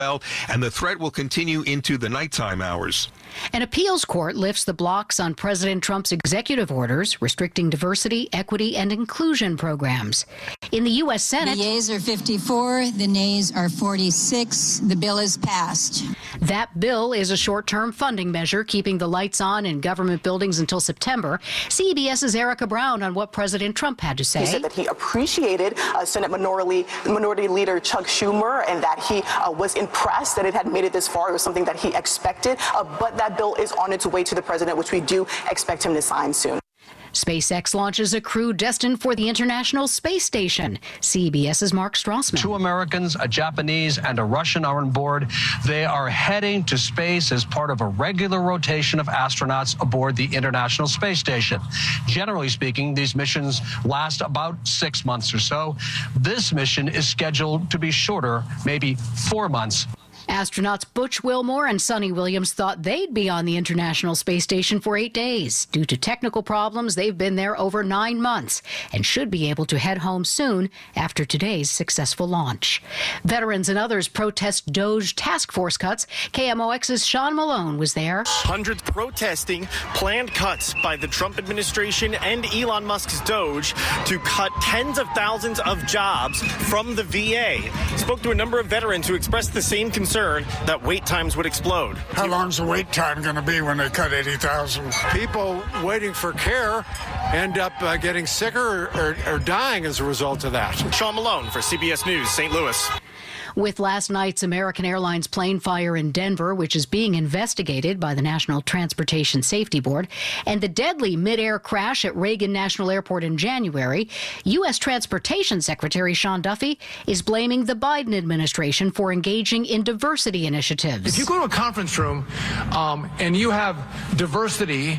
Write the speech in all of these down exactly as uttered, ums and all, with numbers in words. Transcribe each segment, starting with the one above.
and the threat will continue into the nighttime hours. An appeals court lifts the blocks on President Trump's executive orders restricting diversity, equity, and inclusion programs. In the U S Senate, the yeas are fifty-four, the nays are forty-six. The bill is passed. That bill is a short-term funding measure keeping the lights on in government buildings until September. CBS's Erica Brown on what President Trump had to say. He said that he appreciated uh, Senate Minority, Minority Leader Chuck Schumer and that he uh, was impressed that it had made it this far. It was something that he expected, uh, but that bill is on its way to the president, which we do expect him to sign soon. SpaceX launches a crew destined for the International Space Station. CBS's Mark Strassman. Two Americans, a Japanese, and a Russian are on board. They are heading to space as part of a regular rotation of astronauts aboard the International Space Station. Generally speaking, these missions last about six months or so. This mission is scheduled to be shorter, maybe four months. Astronauts Butch Wilmore and Sonny Williams thought they'd be on the International Space Station for eight days. Due to technical problems, they've been there over nine months and should be able to head home soon after today's successful launch. Veterans and others protest DOGE task force cuts. K M O X's Sean Malone was there. Hundreds protesting planned cuts by the Trump administration and Elon Musk's DOGE to cut tens of thousands of jobs from the V A. Spoke to a number of veterans who expressed the same concern that wait times would explode. How long's the wait time going to be when they cut eighty thousand? People waiting for care end up uh, getting sicker or, or, or dying as a result of that. Sean Malone for C B S News, Saint Louis. With last night's American Airlines plane fire in Denver, which is being investigated by the National Transportation Safety Board, and the deadly mid-air crash at Reagan National Airport in January, U S. Transportation Secretary Sean Duffy is blaming the Biden administration for engaging in diversity initiatives. If you go to a conference room um, and you have diversity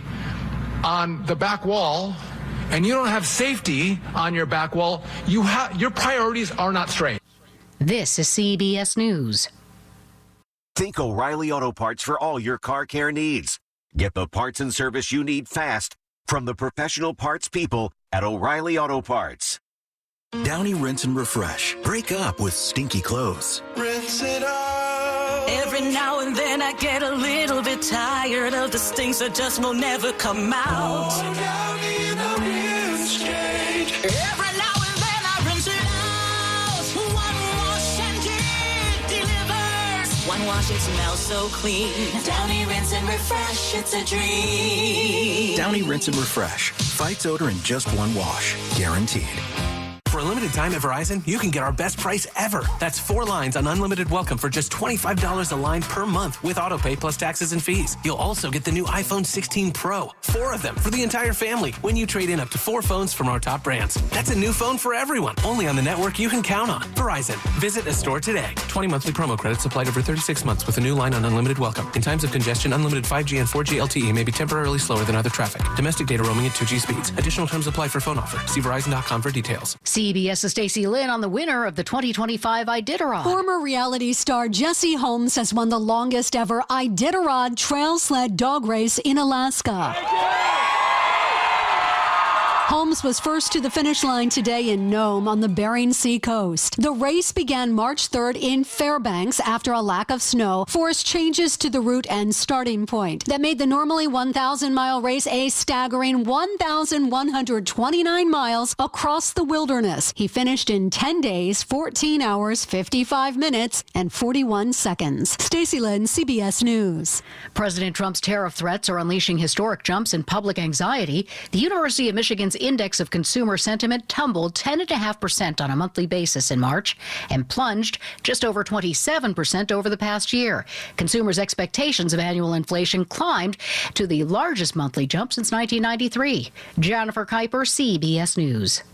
on the back wall and you don't have safety on your back wall, you ha- your priorities are not straight. This is C B S News. Think O'Reilly Auto Parts for all your car care needs. Get the parts and service you need fast from the professional parts people at O'Reilly Auto Parts. Downy Rinse and Refresh. Break up with stinky clothes. Rinse it off. Every now and then I get a little bit tired of the stinks that just will never come out. Oh, Downy the rinse change. Every now and then I rinse it out. One wash and it delivers. One wash, it smells so clean. Downy Rinse and Refresh, it's a dream. Downy Rinse and Refresh. Fights odor in just one wash. Guaranteed. For a limited time at Verizon, you can get our best price ever. That's four lines on unlimited welcome for just twenty-five dollars a line per month with autopay plus taxes and fees. You'll also get the new iPhone sixteen Pro, four of them for the entire family when you trade in up to four phones from our top brands. That's a new phone for everyone, only on the network you can count on. Verizon. Visit a store today. twenty monthly promo credits applied over thirty-six months with a new line on unlimited welcome. In times of congestion, unlimited five G and four G L T E may be temporarily slower than other traffic. Domestic data roaming at two G speeds. Additional terms apply for phone offer. See Verizon dot com for details. CBS's Stacey Lynn on the winner of the twenty twenty-five Iditarod. Former reality star Jesse Holmes has won the longest ever Iditarod trail sled dog race in Alaska. Holmes was first to the finish line today in Nome on the Bering Sea coast. The race began March third in Fairbanks after a lack of snow forced changes to the route and starting point. That made the normally one thousand mile race a staggering one thousand one hundred twenty-nine miles across the wilderness. He finished in ten days, fourteen hours, fifty-five minutes, and forty-one seconds. Stacey Lynn, C B S News. President Trump's tariff threats are unleashing historic jumps in public anxiety. The University of Michigan's Index of Consumer Sentiment tumbled ten point five percent on a monthly basis in March and plunged just over twenty-seven percent over the past year. Consumers' expectations of annual inflation climbed to the largest monthly jump since nineteen ninety-three. Jennifer Kuiper, C B S News.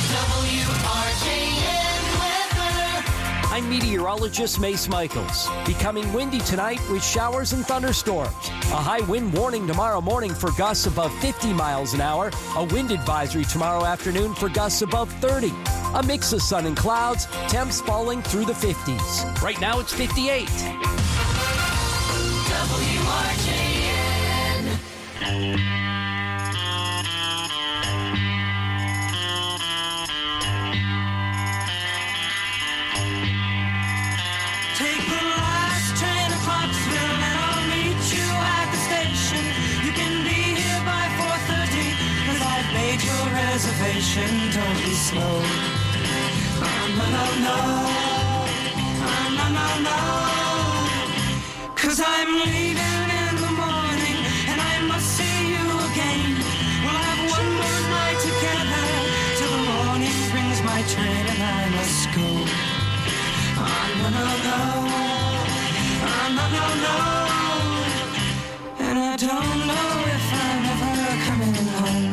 I'm meteorologist Mace Michaels. Becoming windy tonight with showers and thunderstorms. A high wind warning tomorrow morning for gusts above fifty miles an hour. A wind advisory tomorrow afternoon for gusts above thirty. A mix of sun and clouds, temps falling through the fifties. Right now it's fifty-eight. W R J N. Take the light. reservation, don't be slow. Oh, no, no, no. Oh, no, no, no. 'Cause I'm leaving in the morning and I must see you again. We'll have one more night together till the morning brings my train and I must go. Oh, no, no, no. Oh, no, no, no. And I don't know if I'm ever coming home.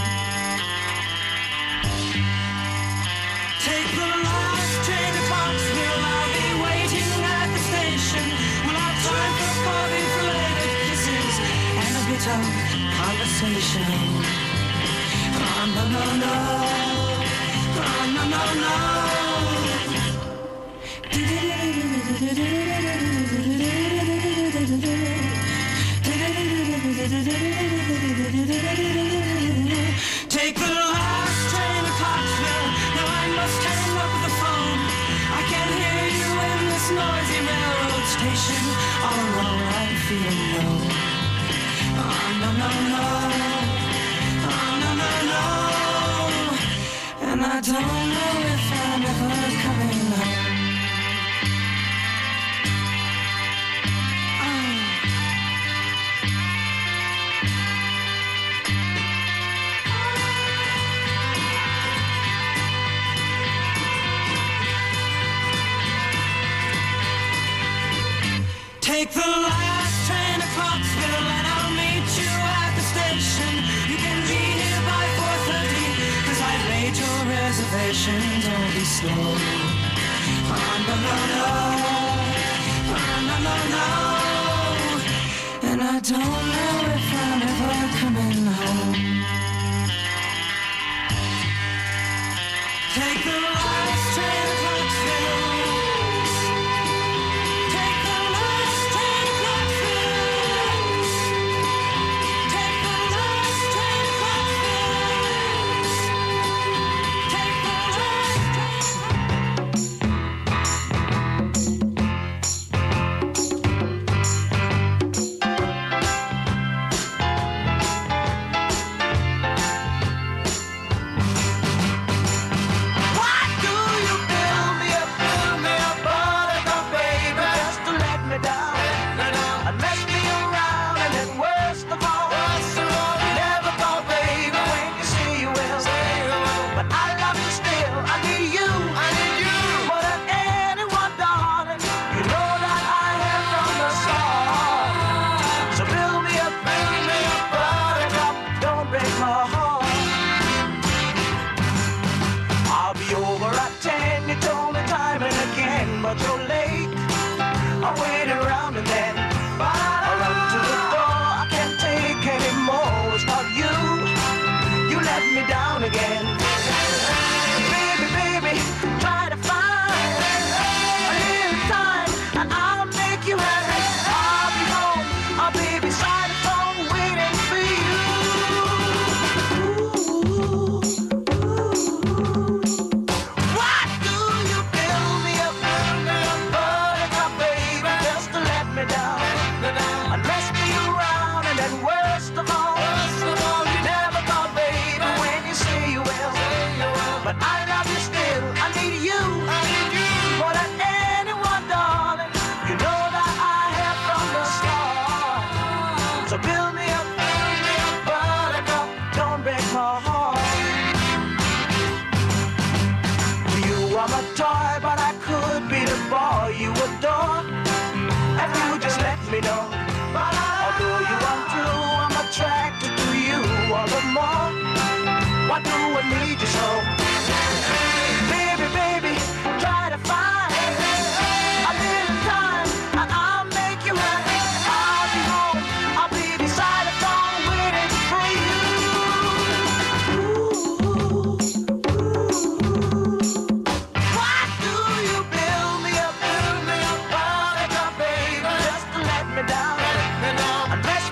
Take the last train to Clarksville. I'll be waiting at the station. We'll have time for coffee, for later kisses, and a bit of conversation. Oh, no, no, no. Oh, no, no, no. Take the last train to Clarksville. Now I must hang up the phone. I can't hear you in this noisy railroad station. All alone I'm feeling low. Oh, no, no, no. Oh, no, no, no. And I don't know if I'm ever coming home. Take the last train to Clarksville and I'll meet you at the station. You can be here by four thirty, 'cause I've made your reservation. Don't be slow. Oh, no, no, no. Oh, no, no, no. And I don't know if I'm ever coming home. Take the last train to Clarksville.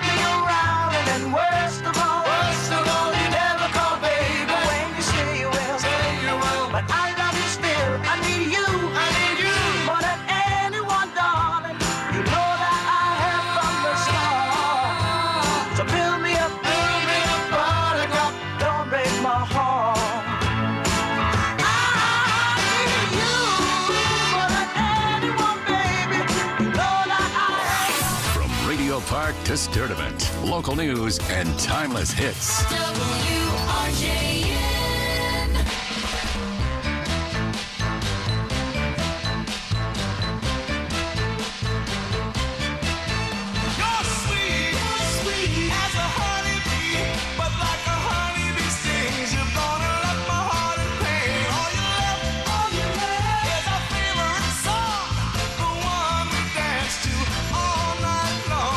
Worst of all, you never call, baby, when you say you will. Park to Sturdivant. Local news and timeless hits. W R J N.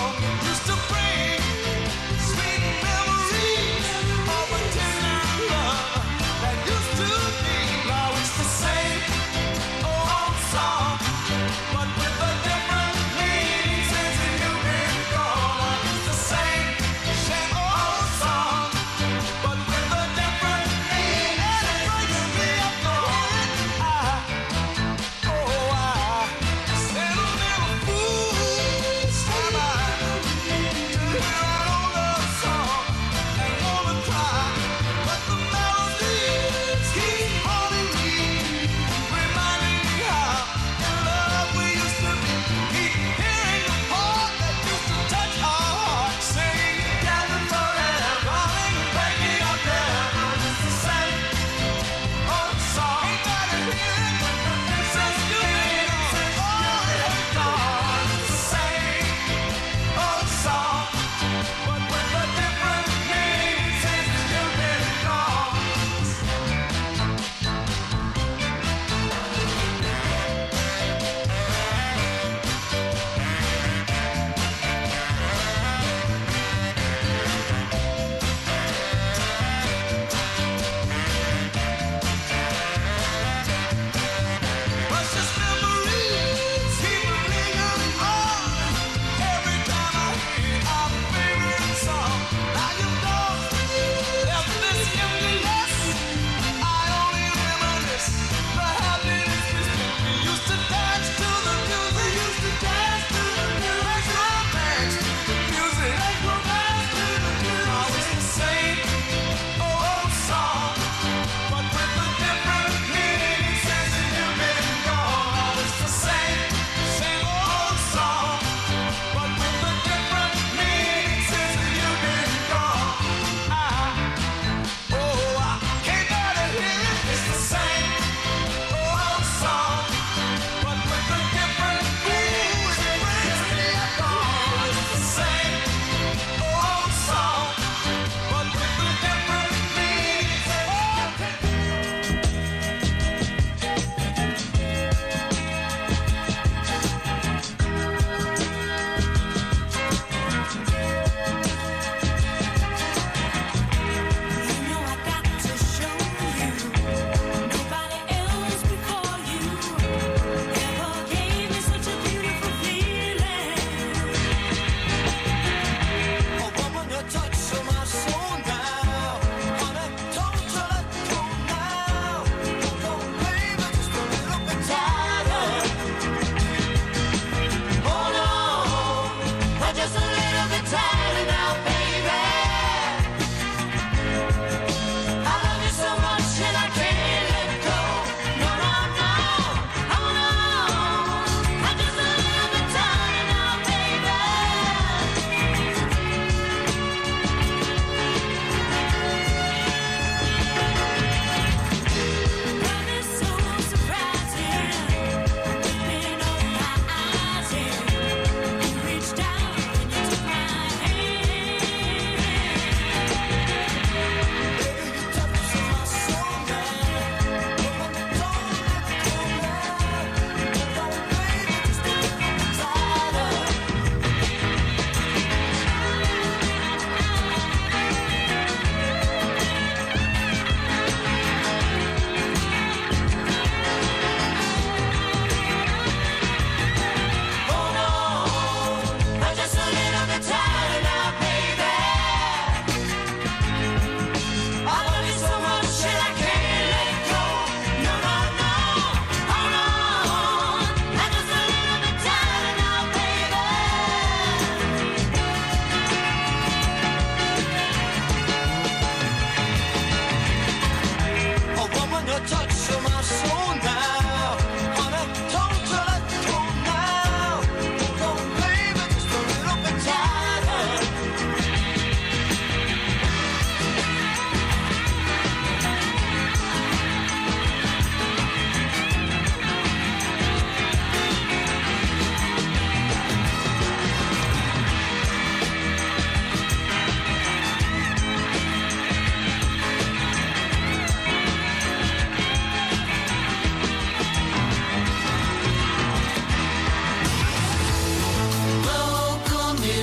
Sweet memories of a tender love.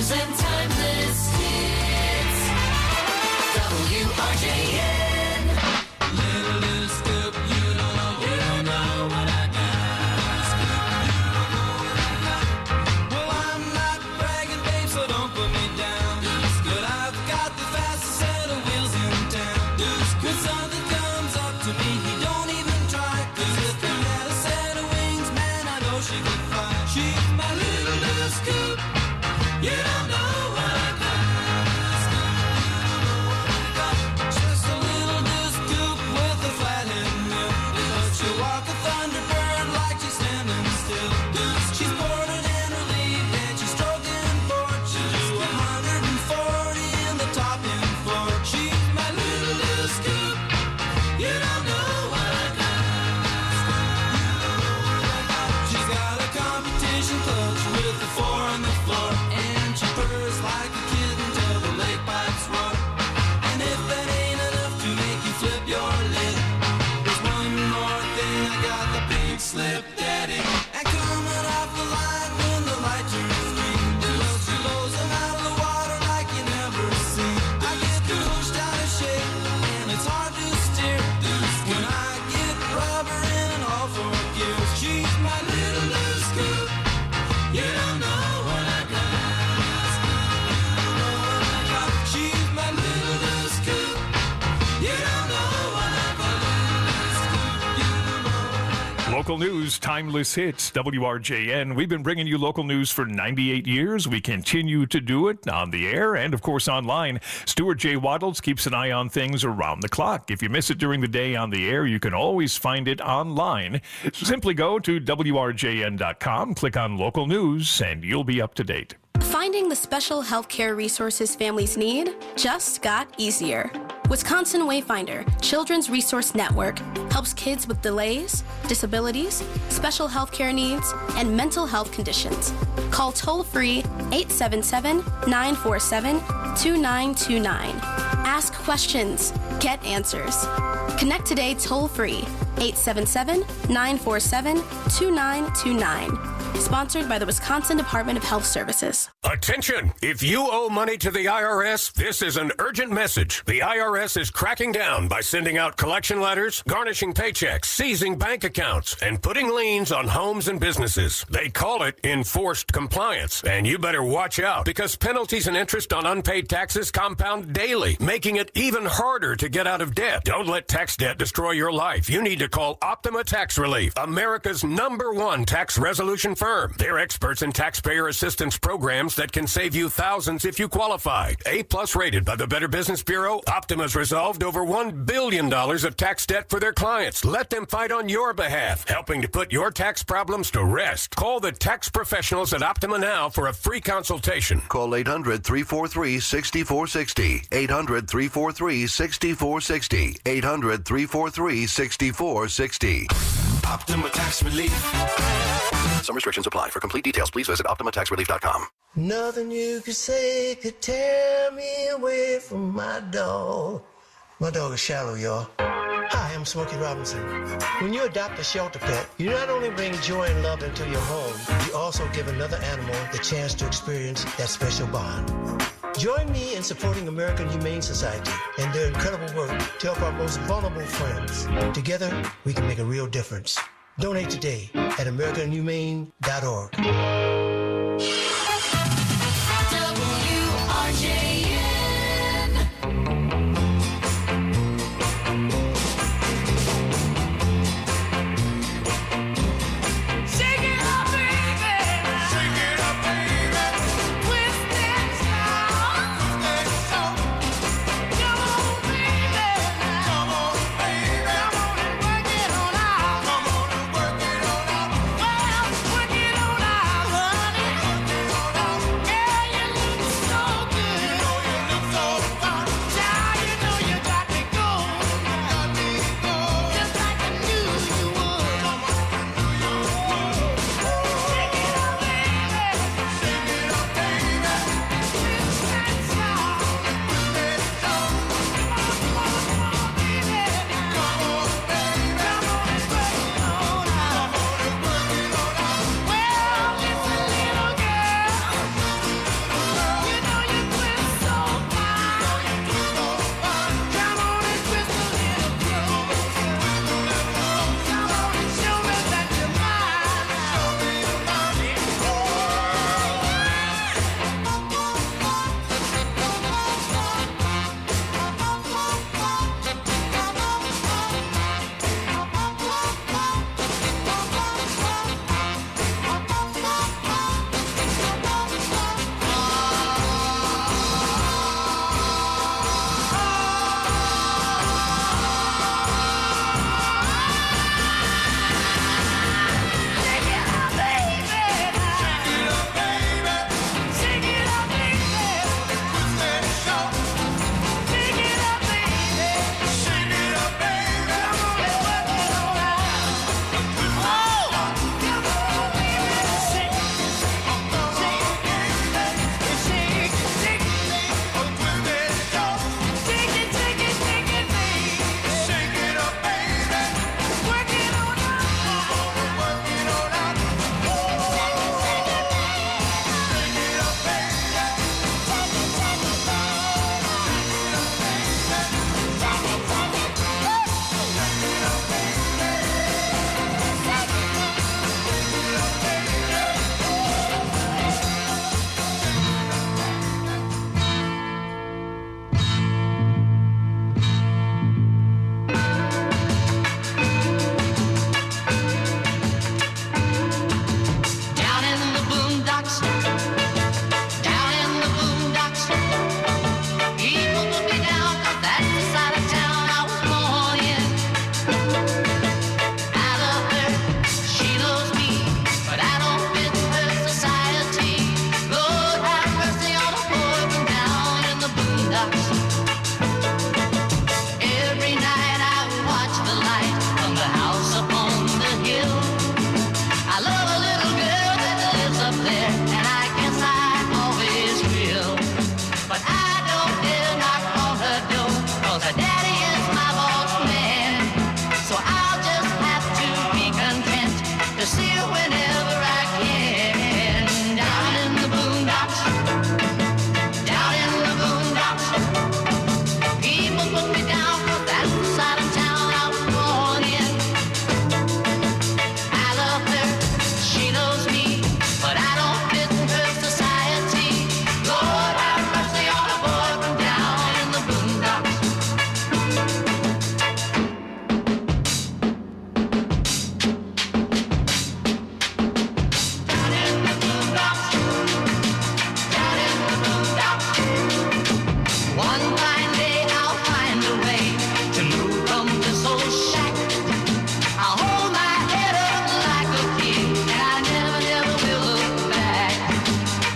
news and timeless hits. W R J N. Little, little scoop, you don't know, you don't know what I got. Well, I'm not bragging, babe, so don't put me down. But I've got the fastest set of wheels in town. When something comes up to me, he don't even try. 'Cause if he had a set of wings, man, I know she could fly. She's my little, little scoop. You don't know what I got. Just a little little scoop with a flathead wheel. But she'll walk a thunderbird like she's standing still. She's boarded and relieved and she's stroking forward. She'll do one hundred forty in the top end floor. She's my little little scoop. You don't know what I got. She's got a competition clutch with the four on the floor. And she purrs like a kitten till the lake pipes roar. And if that ain't enough to make you flip your lid, there's one more thing. I got the pink slip daddy. And coming off the line when the light turns green, well, she blows them out of the water like you never seen. I get pushed out of shape and it's hard to steer when I get rubber in and all four gears. She's my little little scoop. You don't know what I got. She's my little little scoop. You don't know what I got. Local news, timeless hits, W R J N. We've been bringing you local news for ninety-eight years. We continue to do it on the air and, of course, online. Stuart J. Waddles keeps an eye on things around the clock. If you miss it during the day on the air, you can always find it online. Simply go to W R J N dot com, click on local news, and you'll be up to date. Finding the special healthcare resources families need just got easier. Wisconsin Wayfinder Children's Resource Network helps kids with delays, disabilities, special healthcare needs, and mental health conditions. Call toll-free eight seven seven, nine four seven, two nine two nine. Ask questions. Get answers. Connect today toll-free eight seven seven, nine four seven, two nine two nine. Sponsored by the Wisconsin Department of Health Services. Attention! If you owe money to the I R S, this is an urgent message. The I R S is cracking down by sending out collection letters, garnishing paychecks, seizing bank accounts, and putting liens on homes and businesses. They call it enforced compliance, and you better watch out because penalties and interest on unpaid taxes compound daily, making it even harder to get out of debt. Don't let tax debt destroy your life. You need to call Optima Tax Relief, America's number one tax resolution firm. They're experts in taxpayer assistance programs that can save you thousands if you qualify. A-plus rated by the Better Business Bureau, Optima's resolved over one billion dollars of tax debt for their clients. Let them fight on your behalf, helping to put your tax problems to rest. Call the tax professionals at Optima now for a free consultation. Call eight hundred, three four three, six four six zero. eight hundred, three four three, six four six zero. eight hundred, three four three, six four six zero. Optima Tax Relief. Some restrictions apply. For complete details, please visit Optima Tax Relief dot com. Nothing you could say could tear me away from my dog. My dog is Shallow, y'all. Hi, I'm Smokey Robinson. When you adopt a shelter pet, you not only bring joy and love into your home, you also give another animal the chance to experience that special bond. Join me in supporting American Humane Society and their incredible work to help our most vulnerable friends. Together, we can make a real difference. Donate today at American Humane dot org. W R J N. Shake it up, baby. Shake it up, baby. Twist and shout. Twist and shout. Come on, baby. Come on, baby. Come on and work it on out. Come on and work it on out. Well, work it on out.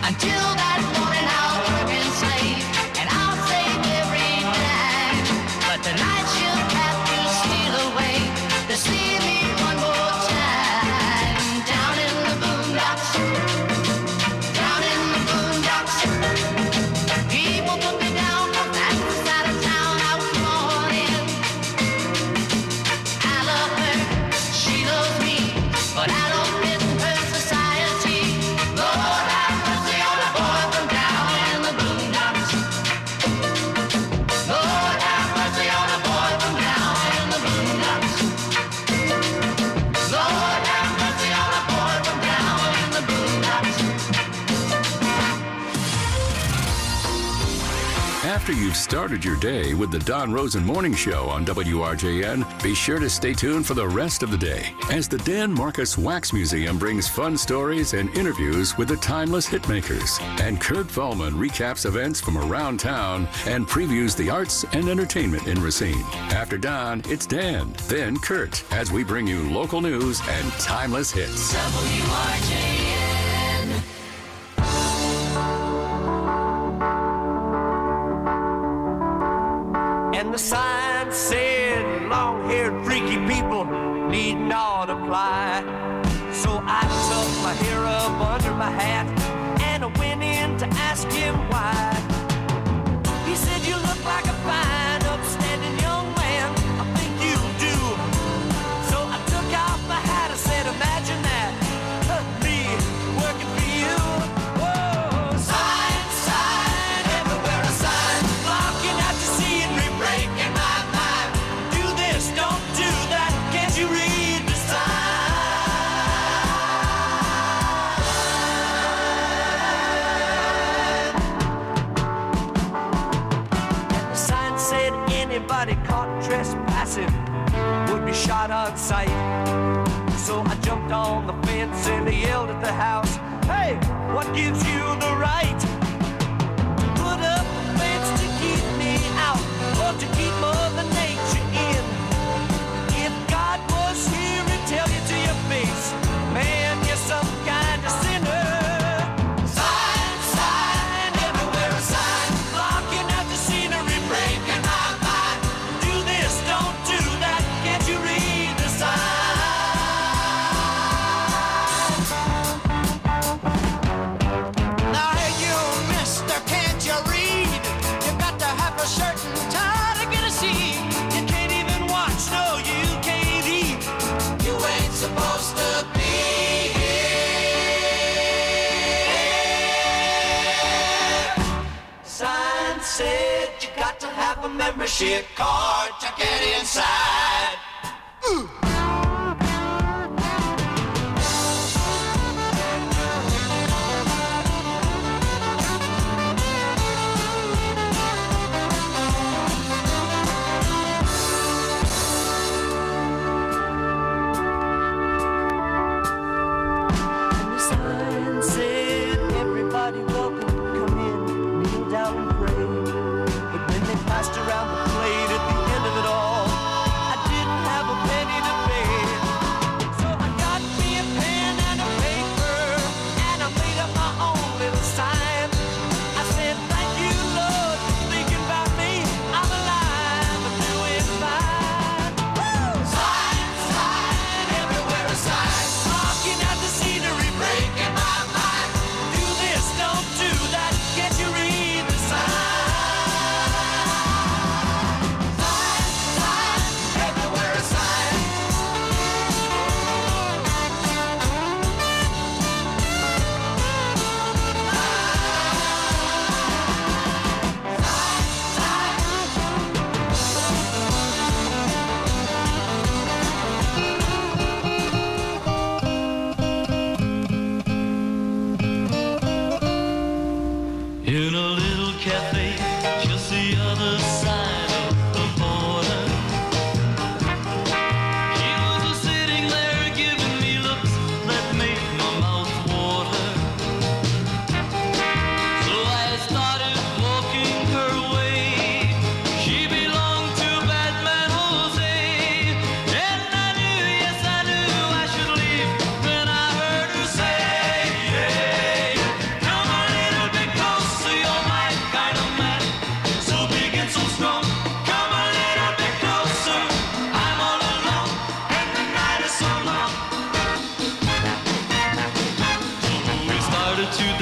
Until that morning I'll work and slave, and I'll save every dime. But the night she'll have to steal away to see me one more time. Down in the boondocks, down in the boondocks. People put me down from that side of town I was born in. I love her, she loves me, but I don't fit her society. Lord have mercy on a boy from down in the boondocks. Lord have mercy on a boy from down in the boondocks. Lord have mercy on a boy from down in the boondocks. After you've started your day with the Don Rosen Morning Show on W R J N, be sure to stay tuned for the rest of the day as the Dan Marcus Wax Museum brings fun stories and interviews with the timeless hitmakers. And Kurt Vollman recaps events from around town and previews the arts and entertainment in Racine. After Don, it's Dan, then Kurt, as we bring you local news and timeless hits. W R J N. And the sign said, long-haired freaky people need not apply. So I tucked my hair up under my hat and I went in to ask him why. He said, you look like a fine, upstanding young man. I think you do. So I took off my hat and said, imagine that, me working for you. Whoa, sign, sign, everywhere a sign, blocking out to see and re-breaking my mind. Do this, don't do that, can't you read the sign? And the sign said anybody caught trespassing would be shot on sight. So I jumped on the fence and I yelled at the house, hey, what gives you the right to put up a fence to keep me out or to keep Mother Nature in? If God was here, he'd tell you to your face, man, you're some kind of sinner. Sign, sign, everywhere a sign, blocking out the scenery, breaking my mind. Do this, don't do that, can't you read the sign? Now, hey, you mister, can't you read? You got to have a shirt and tie to get a seat. You can't even watch, no, you can't eat. You ain't supposed to be here. Sign said you got to have a membership card to get inside. Ooh. And the sign said, everybody welcome, come in, kneel down and pray. But when they passed around the plate at the end of it all, I didn't have a penny to pay.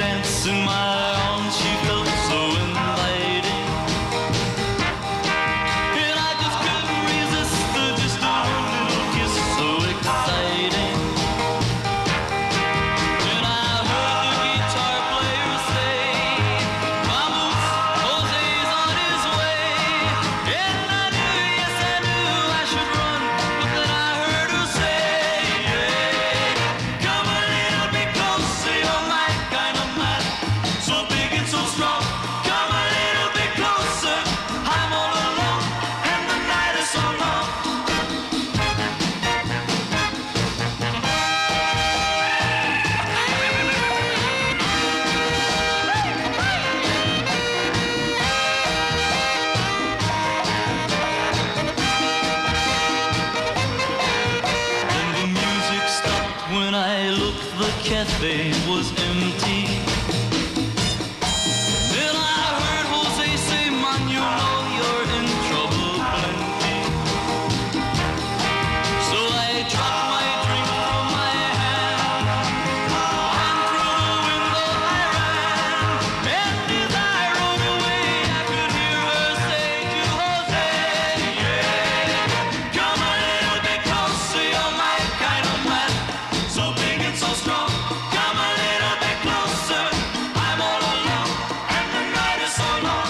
dance in my arms, she felt so inviting. And I just couldn't resist the just a little kiss, so exciting. And I heard the guitar player say, Vamos, Jose's on his way. And I knew, yes I knew I should run, but then I heard her say, yeah, come a little bit closer, you're my kind of man, so big and so strong. Come a little bit closer, I'm all alone, and the night is so long. And the music stopped when I looked, the cafe was empty. Then I heard Jose say, man, you know you're in trouble plenty. So I dropped my drink from my hand and through the window I ran. And as I rode away, I could hear her say to Jose, yeah, come a little bit closer, you're my kind of man, so big and so strong. Come a little bit closer, I'm all alone, and the night is so long.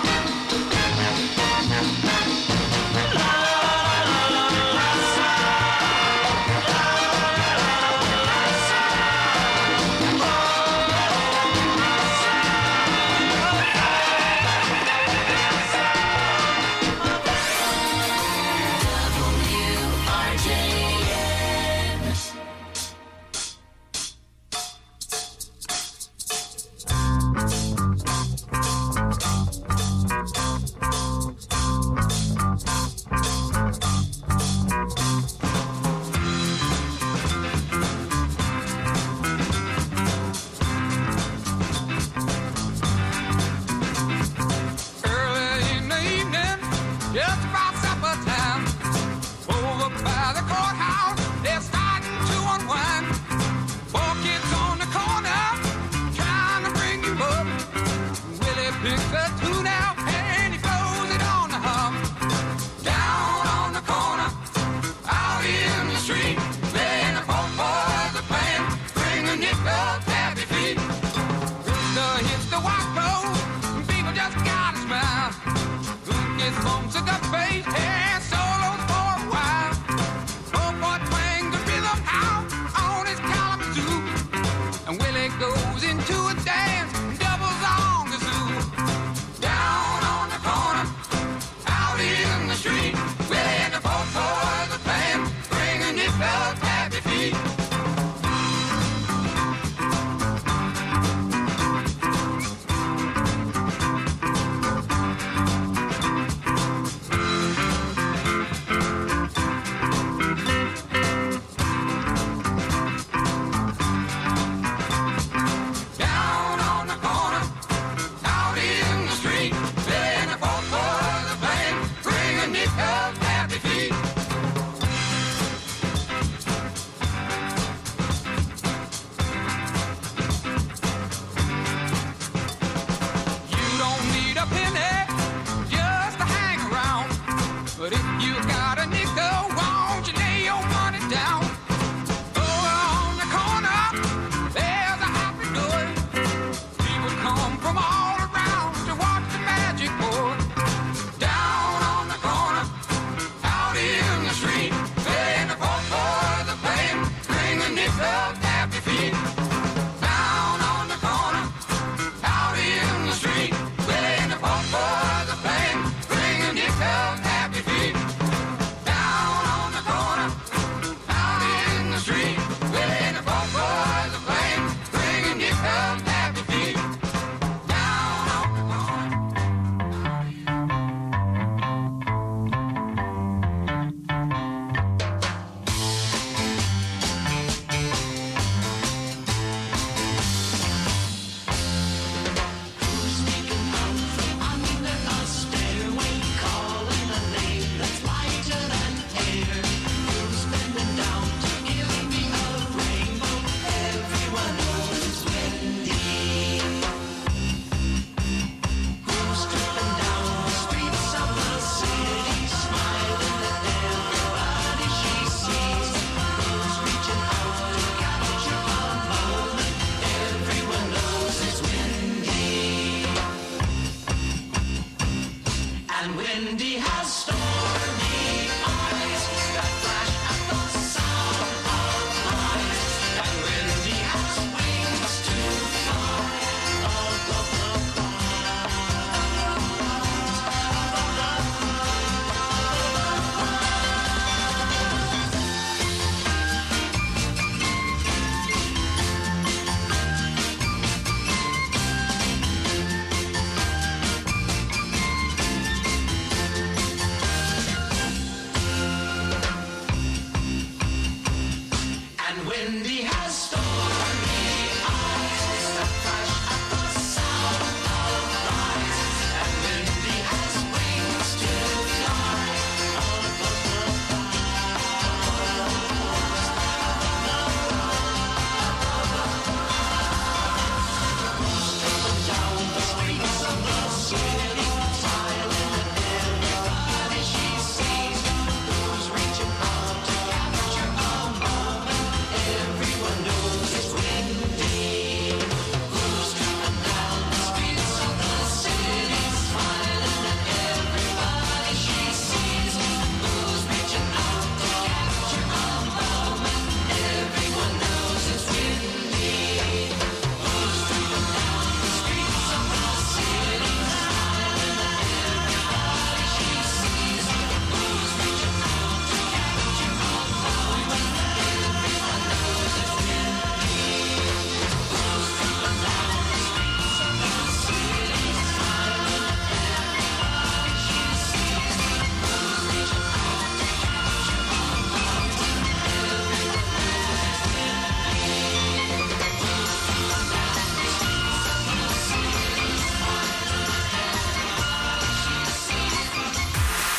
Early in the evening, just about supper time, over by the courthouse, they're starting to unwind. Four kids on the corner, trying to bring you up. Willie picks a tune out and he blows it on the hum. Down on the corner, out in the street, playing the folk boys are playing, bring a nickel happy feet. Rooster hits the white clothes, people just gotta smile. Who gets bumps at the face and solos for a while. Old boy twangs the rhythm out on his calamazoo, and Willie goes into a dance, doubles on the zoo. Down on the corner, out in the street, Willie and the folk boys are playing, bringing it up happy feet.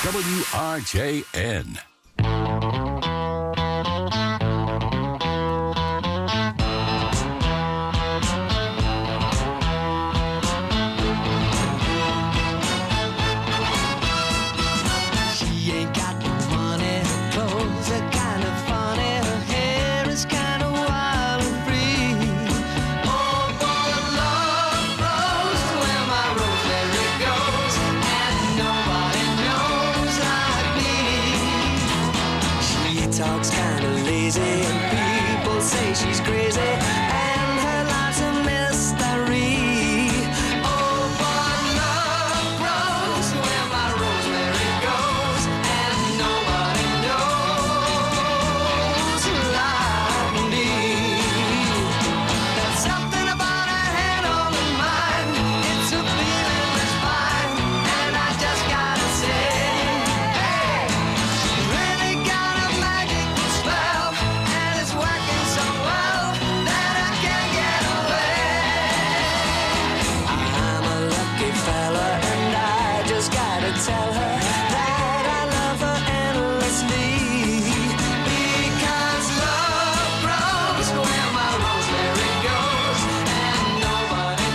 W R J N. She ain't got no money, her clothes are kind of funny, her hair is kind of wild and free. Oh, boy, love grows where my rosemary goes, and nobody knows like me. She talks kind of lazy, and people say she's crazy, and her life's a mystery. Oh, but love grows where my rosemary goes, and nobody knows like me. There's something about her head on her mind, it's a feeling that's fine, and I just gotta say, hey, she's really got a magical spell, and it's working so well that I can't get away. I'm a lucky fella, and I just gotta tell her that I love her endlessly. Because love grows where my rosemary goes, and nobody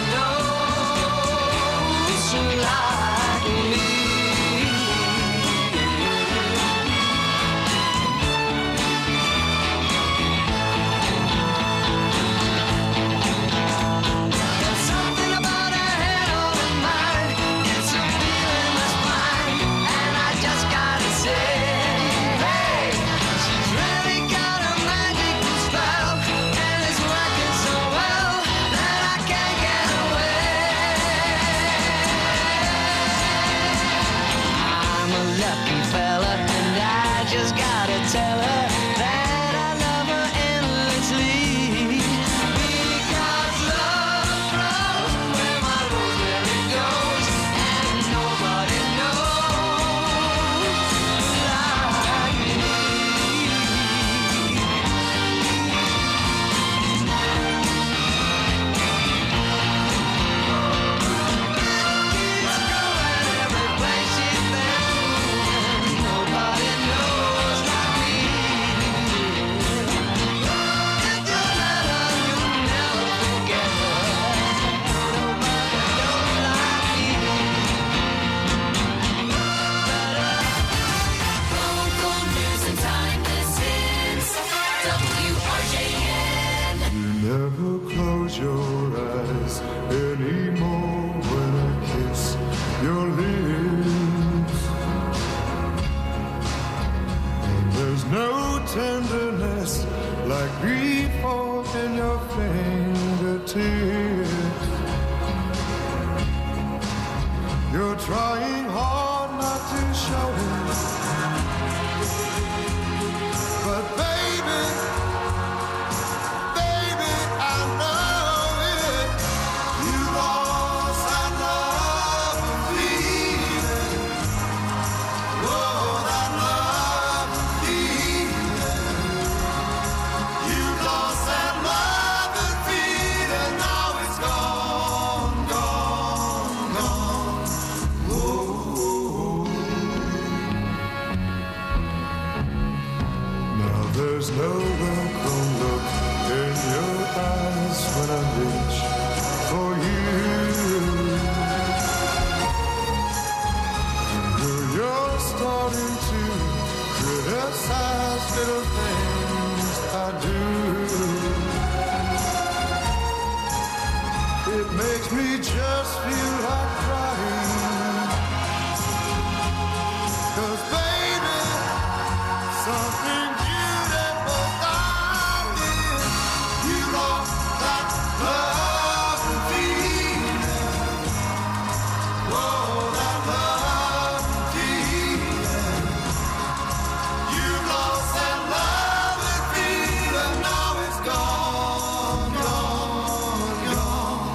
knows like me. There's something about her head on her mind, it's a feeling that's fine, and I just gotta say, hey, she's really got a magical spell, and it's working so well that I can't get away. I'm a lucky fella, and I just gotta tell her that I love her endlessly. Because love grows where my rosemary goes, and nobody knows like me. Keeps going every place she's been, and nobody knows like me. If you let her, you'll never forget her. Nobody knows like me. Local news and time. This is W R J N. You never close your eyes anymore when I kiss your lips. And there's no tenderness like grief in your fingertips. You're trying hard not to show it, but baby, baby, I know it. You lost that love and feeling. Oh, that love and feeling. You lost that love and feeling. Now it's gone, gone, gone. Oh. Now there's no welcome look in your eyes when I reach for you. Girl, you're starting to criticize little things I do. It makes me just feel like crying. 'Cause baby, something beautiful I did. You lost that love and feeling. Oh, that love and feeling. You lost that love and feeling. Now it's gone, gone, gone.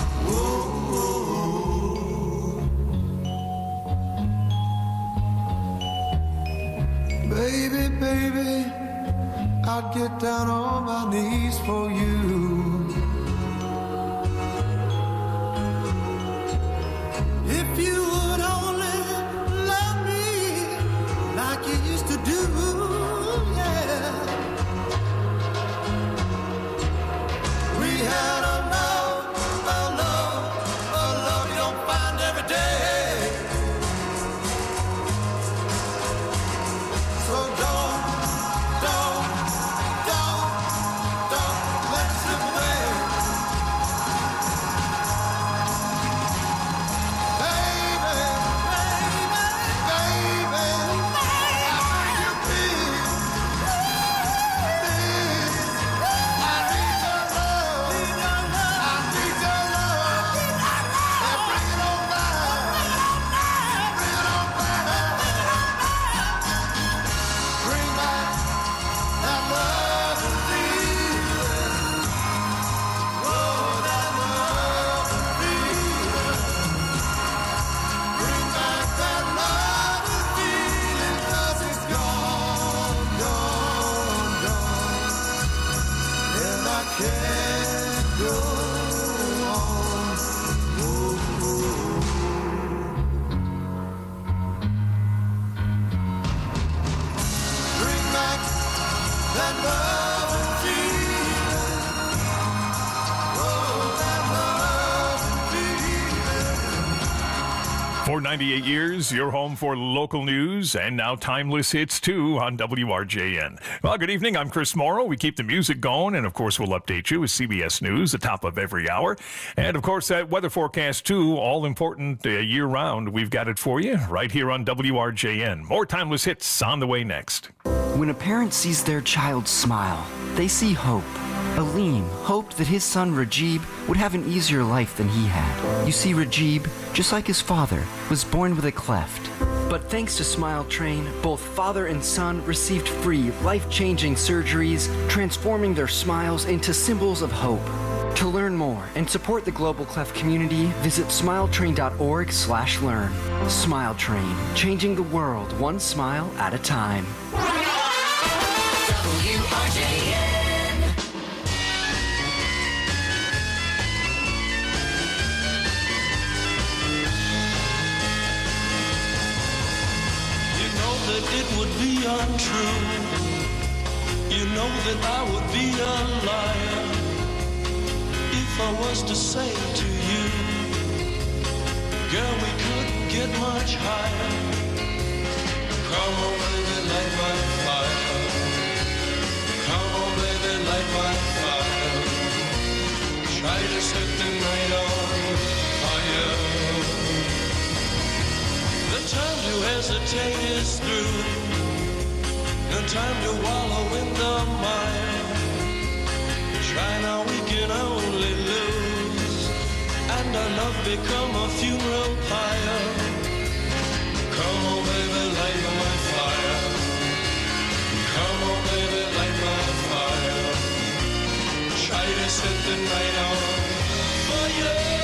Whoa. Baby, baby, I'd get down on my knees for you. If you would only love me For ninety-eight years, your home for local news and now timeless hits too on W R J N. Well, good evening. I'm Chris Morrow. We keep the music going, and of course, we'll update you with C B S News at the top of every hour. And of course, that weather forecast too, all important uh, year round. We've got it for you right here on W R J N. More timeless hits on the way next. When a parent sees their child smile, they see hope. Aleem hoped that his son Rajib would have an easier life than he had. You see, Rajib, just like his father, was born with a cleft. But thanks to Smile Train, both father and son received free, life-changing surgeries, transforming their smiles into symbols of hope. To learn more and support the Global Cleft community, visit smiletrain.org slash learn. Smile Train, changing the world one smile at a time. W R J N. That it would be untrue. You know that I would be a liar if I was to say to you, girl, we couldn't get much higher. Come on, baby, light my fire. Come on, baby, light my fire. Try to set the night on fire. The time to hesitate is through. No time to wallow in the mire. Try now, we can only lose. And our love become a funeral pyre. Come on, baby, light my fire. Come on, baby, light my fire. Try to set the night on fire.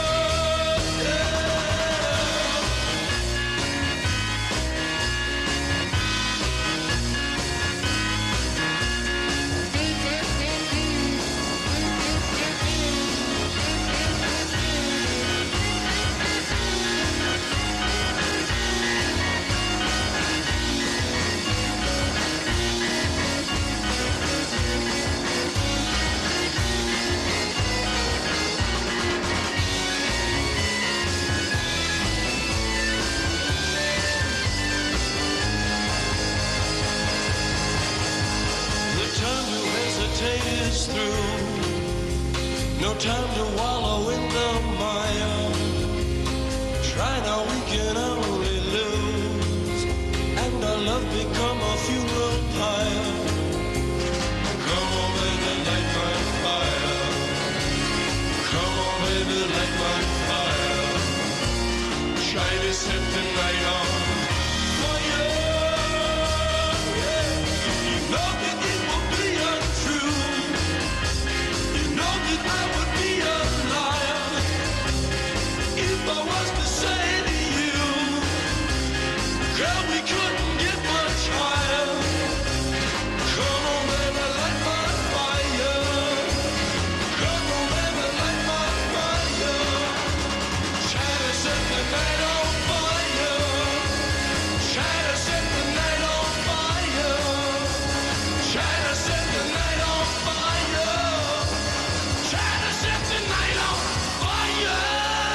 Is through. No time to wallow in the mire. Try now, we can only lose. And our love become a funeral pyre. Come on, baby, light my fire. Come on, baby, light my fire. Try to set the night on fire. You know that it will be untrue. I would be a liar if I was to say to you, girl, we couldn't get much higher. Come on, baby, light my fire. Come on, baby, light my fire. Try to set the night on fire. Try to set the night on fire. Try to set the night on fire. Try to set the night on fire.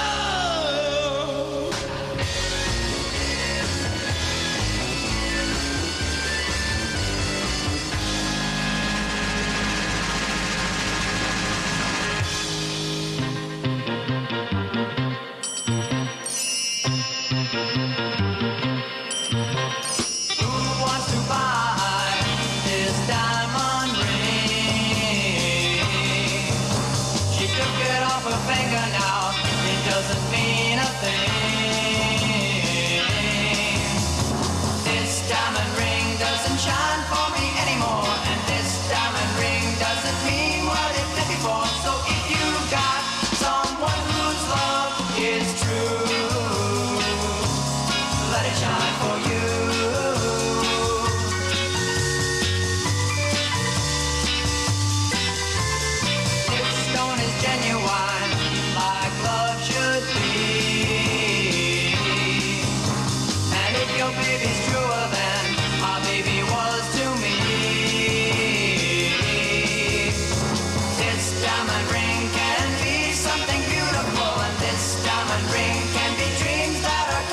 Who wants to buy this diamond ring? She took it off her finger now, it doesn't mean a thing. This diamond ring doesn't shine for me anymore, and this diamond ring doesn't mean what it did before. So if you got someone whose love is true, let it shine for you. If stone is genuine, like love should be, and if your baby's truer than our baby was to me, this diamond ring can be something beautiful, and this diamond ring can be dreams that are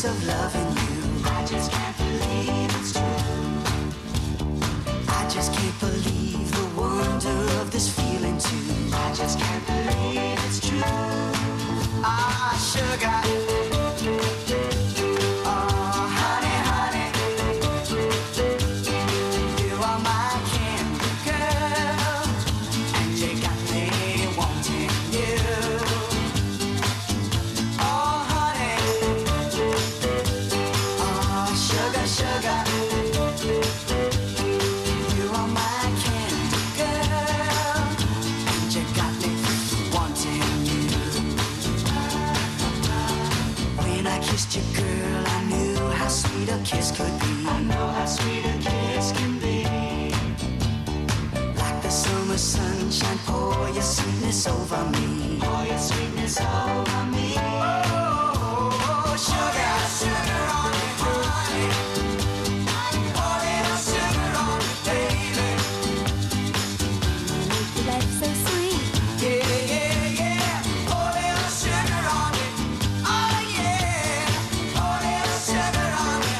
promise of loving you. I just can't believe it's true. I just can't believe the wonder of this feeling too. I just can't believe it's true. Ah, sugar. Kiss could be. I know how sweet a kiss can be. Like the summer sunshine, pour your sweetness over me. Pour your sweetness over me. Oh, sugar, sugar on me, honey. Pour little sugar on me, baby. Life's so sweet. Yeah, yeah, yeah. Pour little sugar on me. Oh, yeah. Pour little sugar on me.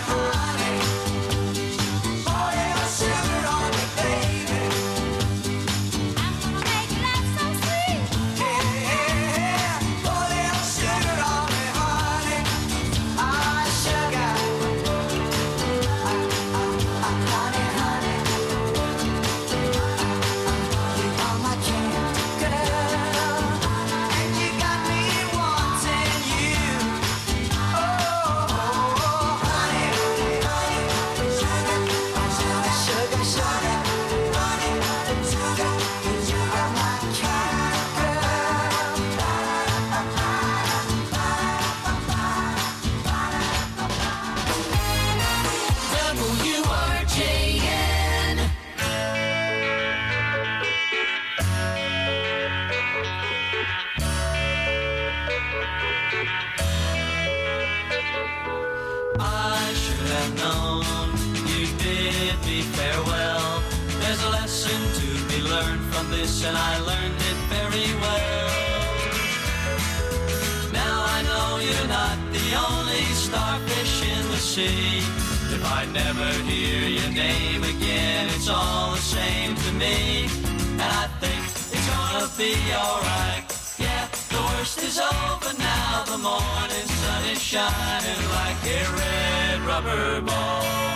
And I learned it very well. Now I know you're not the only starfish in the sea. If I never hear your name again, it's all the same to me. And I think it's gonna be alright. Yeah, the worst is over now. The morning sun is shining like a red rubber ball.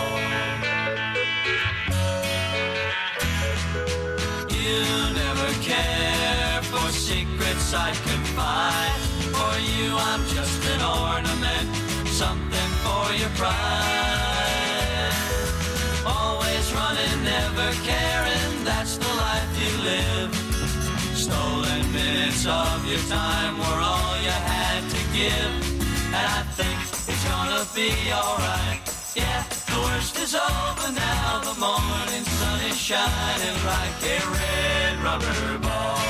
You never care for secrets I confide. For you I'm just an ornament, something for your pride. Always running, never caring, that's the life you live. Stolen minutes of your time were all you had to give. And I think it's gonna be alright. Yeah, the worst is over now. The morning sun is shining like a red rubber ball.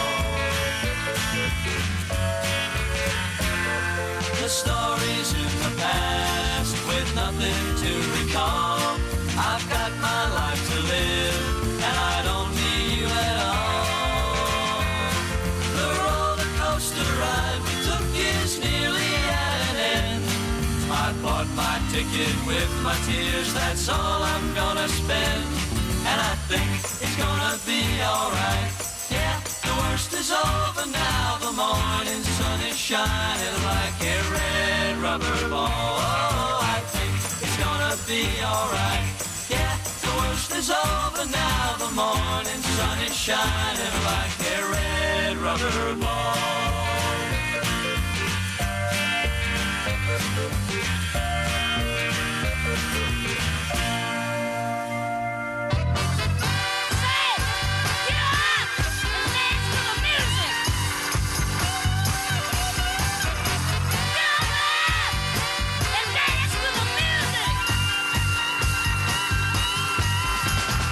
The stories in the past with nothing to recall. I've got my life to live and I don't need you at all. The roller coaster ride we took is nearly at an end. I bought my ticket with my tears, that's all I'm gonna spend. And I think it's gonna be alright. Yeah, the worst is over now. The morning sun is shining like a red rubber ball. Oh, I think it's gonna be alright. Yeah, the worst is over now. The morning sun is shining like a red rubber ball.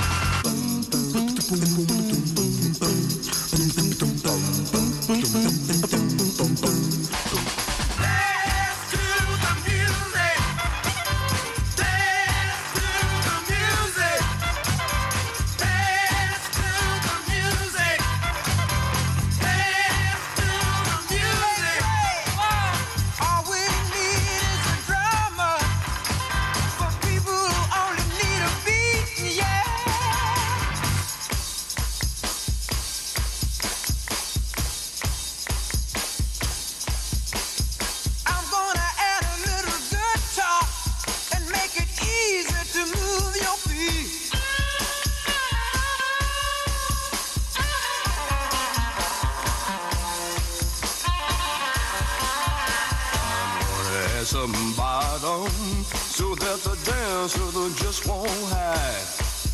Boom, boom, boom, boom, boom, boom, boom, boom, boom, boom, boom, boom, boom, boom, boom, boom, some bottom so that the dancer just won't hide.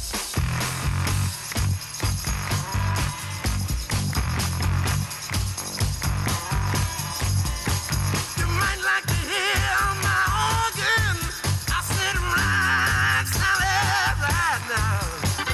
You might like to hear my organ. I said right, solid right now.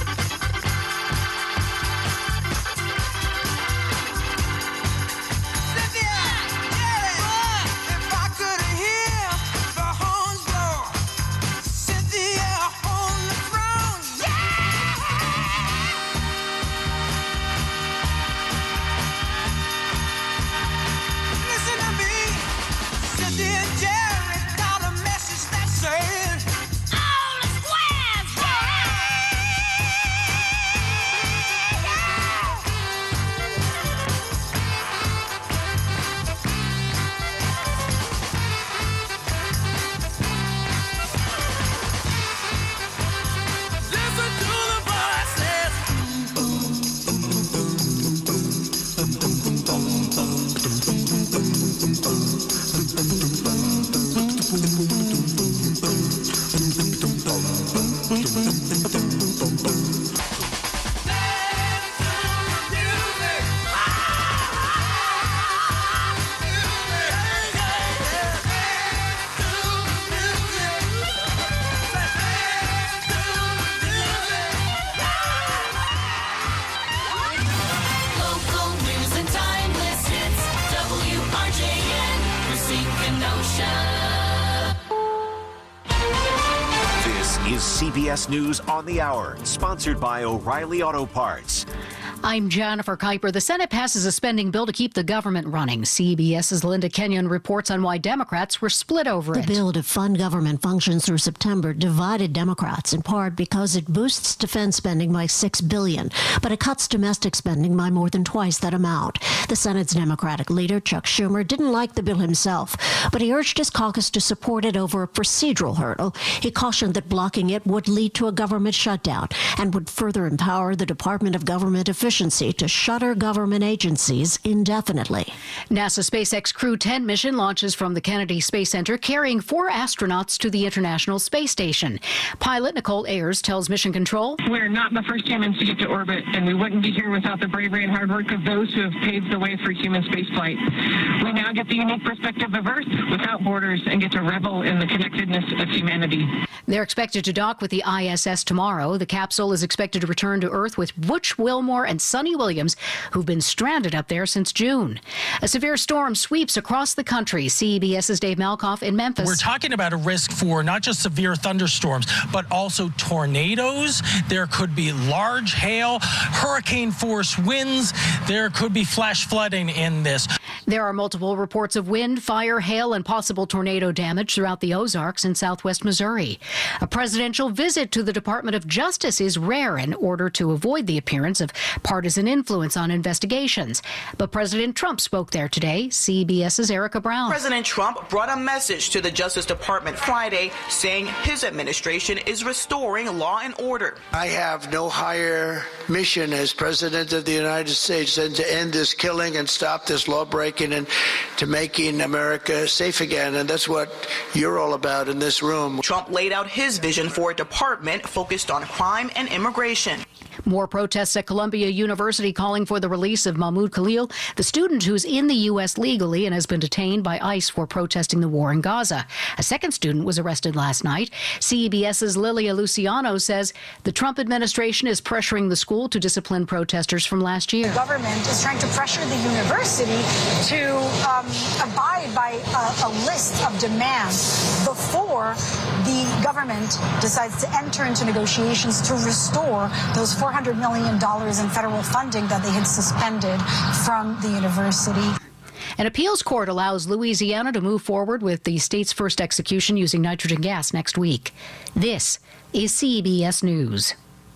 C B S News on the Hour, sponsored by O'Reilly Auto Parts. I'm Jennifer Kuiper. The Senate passes a spending bill to keep the government running. CBS's Linda Kenyon reports on why Democrats were split over the it. The bill to fund government functions through September divided Democrats, in part because it boosts defense spending by six billion dollars, but it cuts domestic spending by more than twice that amount. The Senate's Democratic leader, Chuck Schumer, didn't like the bill himself, but he urged his caucus to support it over a procedural hurdle. He cautioned that blocking it would lead to a government shutdown and would further empower the Department of Government Efficiency to shutter government agencies indefinitely. NASA SpaceX Crew ten mission launches from the Kennedy Space Center, carrying four astronauts to the International Space Station. Pilot Nicole Ayers tells Mission Control, "We're not the first humans to get to orbit, and we wouldn't be here without the bravery and hard work of those who have paved the way for human spaceflight. We now get the unique perspective of Earth without borders and get to revel in the connectedness of humanity." They're expected to dock with the I S S tomorrow. The capsule is expected to return to Earth with Butch Wilmore and Sonny Williams, who've been stranded up there since June. A severe storm sweeps across the country. CBS's Dave Malkoff in Memphis. We're talking about a risk for not just severe thunderstorms, but also tornadoes. There could be large hail, hurricane force winds. There could be flash flooding in this. There are multiple reports of wind, fire, hail, and possible tornado damage throughout the Ozarks and southwest Missouri. A presidential visit to the Department of Justice is rare in order to avoid the appearance of partisan influence on investigations. But President Trump spoke there today. CBS's Erica Brown. President Trump brought a message to the Justice Department Friday saying his administration is restoring law and order. I have no higher mission as President of the United States than to end this killing and stop this law breaking and to making America safe again. And that's what you're all about in this room. Trump laid out his vision for a department focused on crime and immigration. More protests at Columbia University calling for the release of Mahmoud Khalil, the student who's in the U S legally and has been detained by ICE for protesting the war in Gaza. A second student was arrested last night. CBS's Lilia Luciano says the Trump administration is pressuring the school to discipline protesters from last year. The government is trying to pressure the university to um, abide by a, a list of demands before the government decides to enter into negotiations to restore those four hundred million dollars in federal funding that they had suspended from the university. An appeals court allows Louisiana to move forward with the state's first execution using nitrogen gas next week. This is C B S News.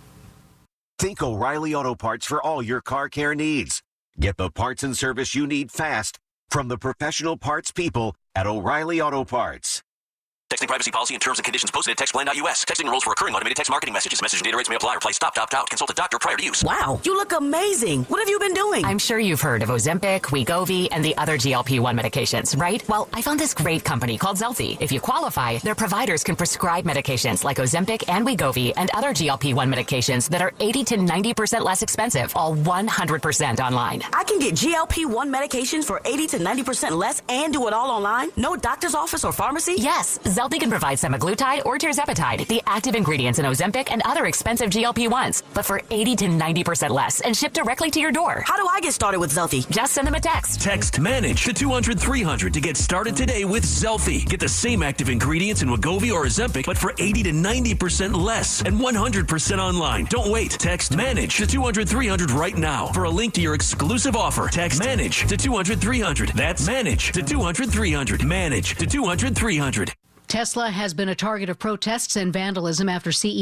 Think O'Reilly Auto Parts for all your car care needs. Get the parts and service you need fast from the professional parts people at O'Reilly Auto Parts. Texting privacy policy and terms and conditions posted at textplan dot U S. Texting enrolls for recurring automated text marketing messages. Message and data rates may apply. Reply stop, opt out. Consult a doctor prior to use. Wow, you look amazing. What have you been doing? I'm sure you've heard of Ozempic, Wegovy, and the other G L P one medications, right? Well, I found this great company called Zelfie. If you qualify, their providers can prescribe medications like Ozempic and Wegovy and other G L P one medications that are eighty to ninety percent less expensive, all one hundred percent online. I can get G L P one medications for eighty to ninety percent less and do it all online? No doctor's office or pharmacy? Yes, Zelfie can provide semaglutide or tirzepatide, the active ingredients in Ozempic and other expensive G L P ones, but for eighty to ninety percent less and shipped directly to your door. How do I get started with Zelfie? Just send them a text. Text MANAGE to two hundred three hundred to get started today with Zelfie. Get the same active ingredients in Wegovy or Ozempic, but for eighty to ninety percent less and one hundred percent online. Don't wait. Text MANAGE to two hundred three hundred right now. For a link to your exclusive offer, text MANAGE to two hundred three hundred. That's MANAGE to two hundred three hundred. MANAGE to two hundred three hundred. Tesla has been a target of protests and vandalism after C E O